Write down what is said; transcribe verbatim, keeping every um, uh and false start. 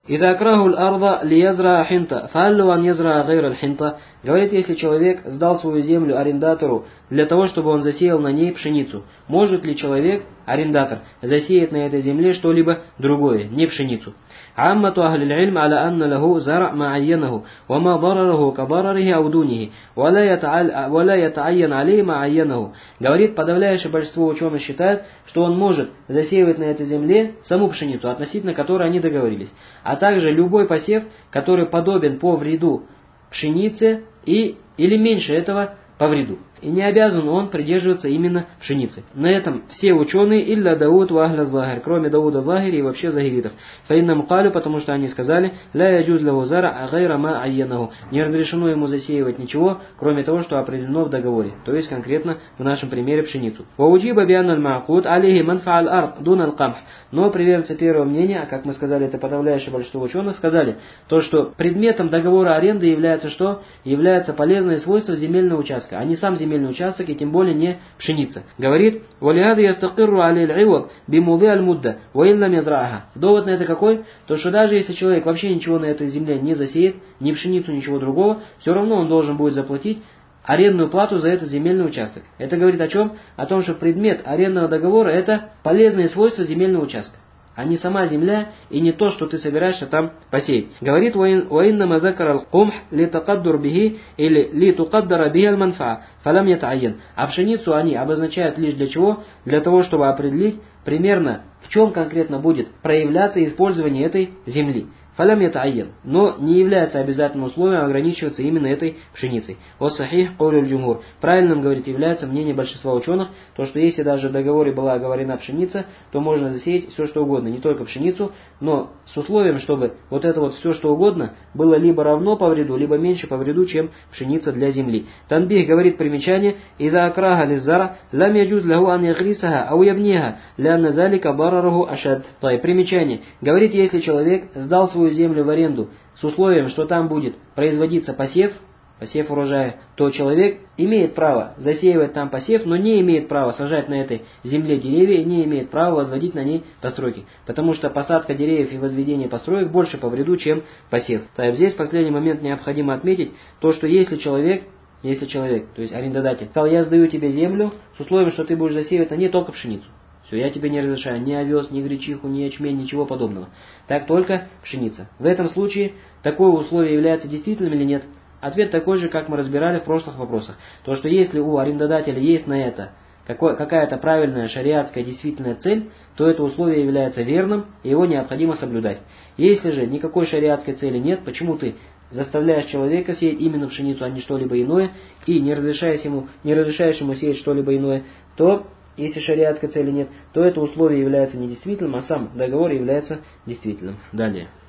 «Ида крахуль арда лиязра хинта, фаллу ан язра гайра хинта». Говорит, если человек сдал свою землю арендатору для того, чтобы он засеял на ней пшеницу, может ли человек, арендатор, засеять на этой земле что-либо другое, не пшеницу? «Аммату ахлил ильм аля анна лаху зара ма'айянаху, ва ма дарараху ка дарарихи аудунихи, ва ла ята'айян алей ма'айянаху». Говорит, подавляющее большинство ученых считает, что он может засеивать на этой земле саму пшеницу, относительно которой они договорились, а также любой посев, который подобен по вреду пшенице и, или меньше этого по вреду. И не обязан он придерживаться именно пшеницы. На этом все ученые, илля Дауд ва ахля Захир, кроме Дауда Захири и вообще захиритов. Фаиннам калю, потому что они сказали, ля яджуз лаху зара гайра ма айянаху. Не разрешено ему засеивать ничего, кроме того, что определено в договоре. То есть конкретно в нашем примере пшеницу. Вауджиба бианналь ма'куд алейхи манфа'аль ард дун аль-камх. Но приверженцы первого мнения, как мы сказали, это подавляющее большинство ученых, сказали, то, что предметом договора аренды является что? Является полезное свойство земельного участка, а не сам земельный участок и тем более не пшеница. Говорит, «Валиады ястакирру алейль ивад бимуды аль-мудда, ваиллам язраха». Довод на это какой? То, что даже если человек вообще ничего на этой земле не засеет, ни пшеницу, ничего другого, все равно он должен будет заплатить арендную плату за этот земельный участок. Это говорит о чем? О том, что предмет арендного договора – это полезные свойства земельного участка, а не сама земля и не то, что ты собираешься там посеять. Говорит, «Ваиннама закар аль-кумх ли такаддур бихи или ли тукаддара бихи аль-манфа, фалам ятаайян». А пшеницу они обозначают лишь для чего? Для того, чтобы определить примерно, в чем конкретно будет проявляться использование этой земли. Фалям ятаайян, но не является обязательным условием ограничиваться именно этой пшеницей. Вот сахих каулюль джумхур. Правильным, говорит, является мнение большинства ученых, то, что если даже в договоре была оговорена пшеница, то можно засеять все, что угодно, не только пшеницу, но с условием, чтобы вот это вот все, что угодно, было либо равно по вреду, либо меньше по вреду, чем пшеница для земли. Танбих говорит примечание, «Иза акраха лиззара, лам яджуз лаху ан ягрисаха, ау ябниха, лянна залика барараху ашад». Примечание. Говорит, если человек сдал свою землю в аренду с условием, что там будет производиться посев, посев урожая, то человек имеет право засеивать там посев, но не имеет права сажать на этой земле деревья и не имеет права возводить на ней постройки. Потому что посадка деревьев и возведение построек больше по вреду, чем посев. Так, здесь в последний момент необходимо отметить то, что если человек, если человек, то есть арендодатель, сказал, я сдаю тебе землю с условием, что ты будешь засеивать на ней только пшеницу. Все, я тебе не разрешаю ни овес, ни гречиху, ни ячмень, ничего подобного. Так только пшеница. В этом случае такое условие является действительным или нет? Ответ такой же, как мы разбирали в прошлых вопросах. То, что если у арендодателя есть на это какая-то правильная шариатская действительная цель, то это условие является верным и его необходимо соблюдать. Если же никакой шариатской цели нет, почему ты заставляешь человека сеять именно пшеницу, а не что-либо иное, и не разрешаешь ему, не разрешаешь ему сеять что-либо иное, то если шариатской цели нет, то это условие является недействительным, а сам договор является действительным. Далее.